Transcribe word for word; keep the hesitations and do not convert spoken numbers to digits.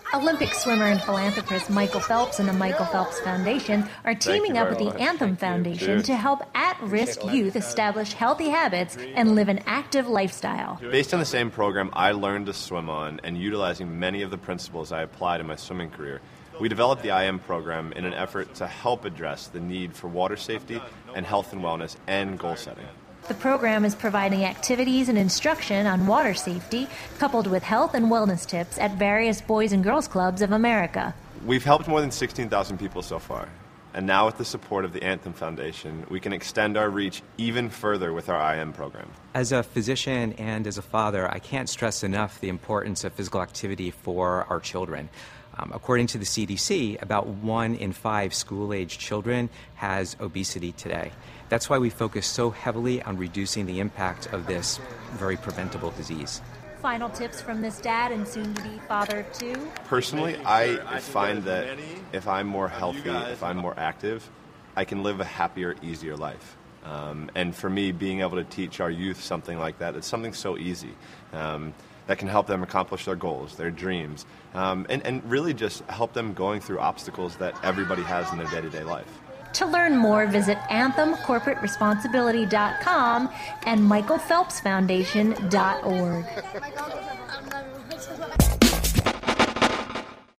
Olympic swimmer and philanthropist Michael Phelps and the Michael Phelps Foundation are teaming up with the Anthem Foundation to help at-risk youth establish healthy habits and live an active lifestyle. Based on the same program I learned to swim on and utilizing many of the principles I applied in my swimming career, we developed the I M program in an effort to help address the need for water safety and health and wellness and goal setting. The program is providing activities and instruction on water safety, coupled with health and wellness tips at various Boys and Girls Clubs of America. We've helped more than sixteen thousand people so far, and now with the support of the Anthem Foundation, we can extend our reach even further with our I M program. As a physician and as a father, I can't stress enough the importance of physical activity for our children. Um, according to the C D C, about one in five school-age children has obesity today. That's why we focus so heavily on reducing the impact of this very preventable disease. Final tips from this dad and soon-to-be father, too? Personally, I find that if I'm more healthy, if I'm more active, I can live a happier, easier life. Um, and for me, being able to teach our youth something like that, it's something so easy. Um, that can help them accomplish their goals, their dreams, um, and, and really just help them going through obstacles that everybody has in their day-to-day life. To learn more, visit anthem corporate responsibility dot com and michael phelps foundation dot org.